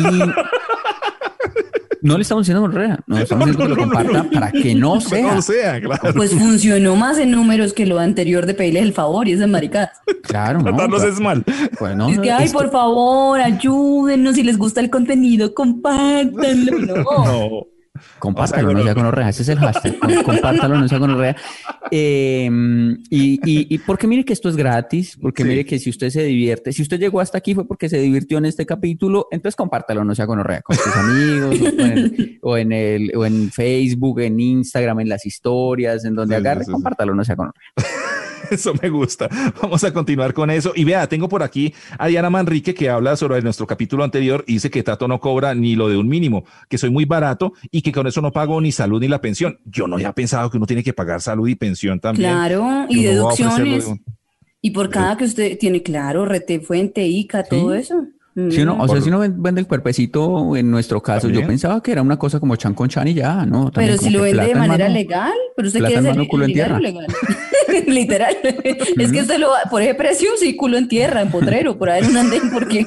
no le estamos diciendo gonorrea, no le estamos diciendo que lo comparta para que no sea. No sea, claro. Pues funcionó más en números que lo anterior de pedirles el favor y esas maricadas. Claro, ¿no? Tratarlos es mal. Pues no, Es que, ay, esto- por favor, ayúdennos. Si les gusta el contenido, compártanlo. No. No. Compártalo, O sea, no sea gonorrea. Ese es el hashtag. com- Compártalo, no sea gonorrea. Eh, y, y, y porque mire que esto es gratis, porque Sí. mire que si usted se divierte, si usted llegó hasta aquí fue porque se divirtió en este capítulo, entonces compártalo, no sea gonorrea, con sus amigos, o en, el- o en el, o en Facebook, en Instagram, en las historias, en donde Sí, sí, agarre, sí, sí. compártalo, no sea gonorrea. Eso me gusta. Vamos a continuar con eso. Y vea, tengo por aquí a Diana Manrique que habla sobre nuestro capítulo anterior y dice que Tato no cobra ni lo de un mínimo, que soy muy barato y que con eso no pago ni salud ni la pensión. Yo no había pensado que uno tiene que pagar salud y pensión también. Claro, Que y uno va a ofrecerlo de deducciones. un- Y por cada que usted tiene, claro, Rete Fuente, Ica, todo eso. Si uno, o Por- sea, si uno ven- vende el cuerpecito, en nuestro caso, También. yo pensaba que era una cosa como chan con chan y ya, ¿no? También Pero como si lo que vende de plata en manera mano. legal, pero usted plata quiere en ser mano, culo en legal o tierra. legal. Literal. Es que usted lo va, por ese precio, sí, culo en tierra, en potrero, por ahí en un andén, porque.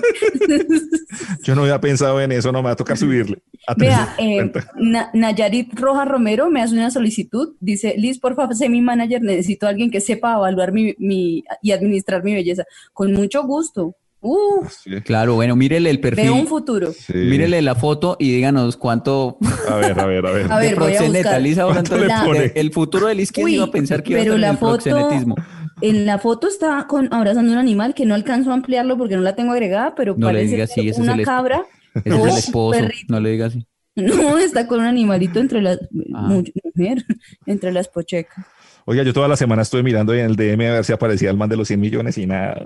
Yo no había pensado en eso, no me va a tocar subirle. a Vea, trescientos eh, cincuenta. Na- Nayarit Rojas Romero me hace una solicitud. Dice, Liz, por favor, sé mi manager, necesito a alguien que sepa evaluar mi, mi y administrar mi belleza. Con mucho gusto. Uf, Sí, Claro, bueno, mírele el perfil. veo un futuro. sí. Mírele la foto y díganos cuánto A ver, a ver, a ver. A ver, de voy a proxeneta. buscar. Liz, ahora ¿Cuánto entonces, le pone? de- el futuro de Liz, ¿quién Uy, iba a pensar que iba a pero estar en la el foto, proxenetismo? en la foto está con, abrazando un animal que no alcanzo a ampliarlo porque no la tengo agregada, pero No le parece diga ser así, ese es una el esp- cabra. Ese es o el un esposo, perrito. no le diga así. No, está con un animalito entre las Ah. mu- mujer, entre las pochecas. Oiga, yo toda la semana estuve mirando en el D M a ver si aparecía el man de los cien millones y nada.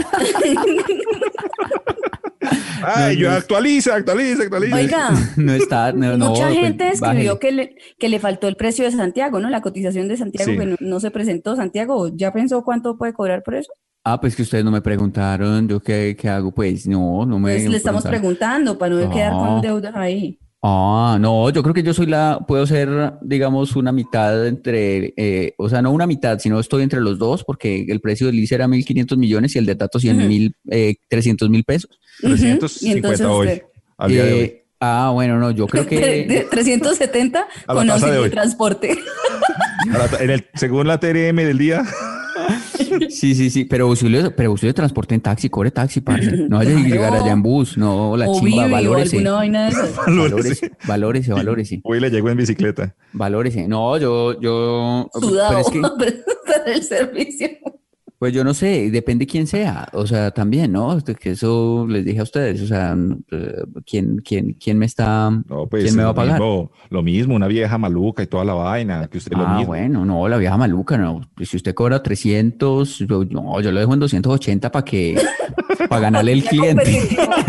Ay, yo actualiza, actualiza, actualiza. Oiga, No está, no, no, mucha pues, gente escribió bájele. que le, que le faltó el precio de Santiago, ¿no? La cotización de Santiago Sí. que no, no se presentó. Santiago, ¿ya pensó cuánto puede cobrar por eso? Ah, pues que ustedes no me preguntaron, ¿yo qué, qué hago? Pues no, no me Pues le estamos preguntaron. preguntando para no No. quedar con deudas ahí. Ah, no, yo creo que yo soy la, puedo ser, digamos, una mitad entre, eh, o sea, no una mitad, sino estoy entre los dos, porque el precio del Liz era mil quinientos millones y el de Tato cien Ujú. mil, eh, trescientos mil pesos. Ujú. trescientos Y entonces cincuenta hoy, usted, al día de hoy. Eh, ah, bueno, no, yo creo de- que, de trescientos setenta A la con tasa de auxilio de hoy. transporte. A la- en el, según la T R M del día, sí, sí, sí, pero auxilio, pero auxilio de transporte en taxi, cobre taxi, parce. No vaya a Claro. llegar allá en bus, no, la o chimba, Vivi o valórese. alguna vaina de esas. Valórese, valórese, valórese, hoy le llegó en bicicleta. valórese. No, yo, yo, Sudado pero es que, a prestar el servicio. pues yo no sé, depende quién sea, o sea, también, ¿no? Este, que eso les dije a ustedes, o sea, eh, ¿quién, quién, quién me está, No, pues quién me va lo a pagar? mismo, lo mismo, una vieja maluca y toda la vaina, que usted lo Ah, mismo. bueno, no, la vieja maluca, no. Pues si usted cobra trescientos, yo, no, yo lo dejo en doscientos ochenta para que, para ganarle el cliente.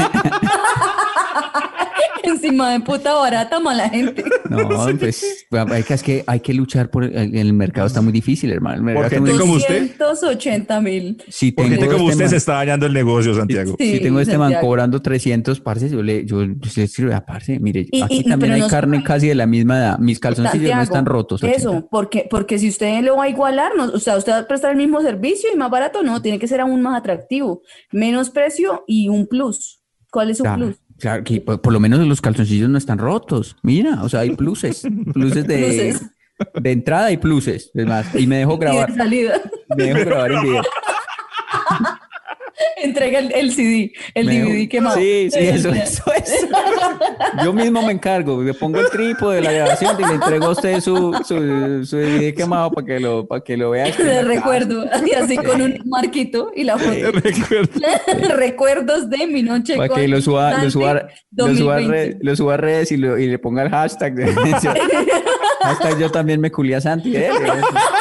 Encima de puta barata, mala gente. No, pues hay que, es que hay que luchar por el, el mercado está muy difícil, hermano. El mercado Por está muy gente como difícil. usted. doscientos ochenta mil. Si Por tengo gente como este usted man- se está dañando el negocio, Santiago. si tengo este man Santiago. cobrando trescientos, parce, yo le, yo, yo le escribo, ah, parce, mire, Y- aquí y- también pero hay no- carne casi de la misma edad. Mis calzoncillos no Santiago, están rotos. ochenta. Eso, porque, porque si usted lo va a igualar, no, o sea, usted va a prestar el mismo servicio y más barato, no, tiene que ser aún más atractivo. Menos precio y un plus. ¿Cuál es su Claro, plus? claro, que por, por lo menos los calzoncillos no están rotos. Mira, o sea, hay pluses. Pluses de, Pluses. de entrada y pluses. Es más, y me dejo Y grabar, de salida. me dejo grabar en video. Entrega el, el C D, el Me D dejo- V D quemado. Sí, sí, eso, eso es. Yo mismo me encargo, le pongo el trípode de la grabación y le entrego a usted su, su, su D V D quemado para que lo, para que lo vea. aquí en De la casa. recuerdo, y así con un marquito y la foto. Recuerdo. Recuerdos de mi noche Para con que lo suba, lo Dante suba, lo suba, a dos mil red- veinte. lo suba a redes y, lo- y le ponga el hashtag. De, hashtag yo también me culé a Santi. ¿eh?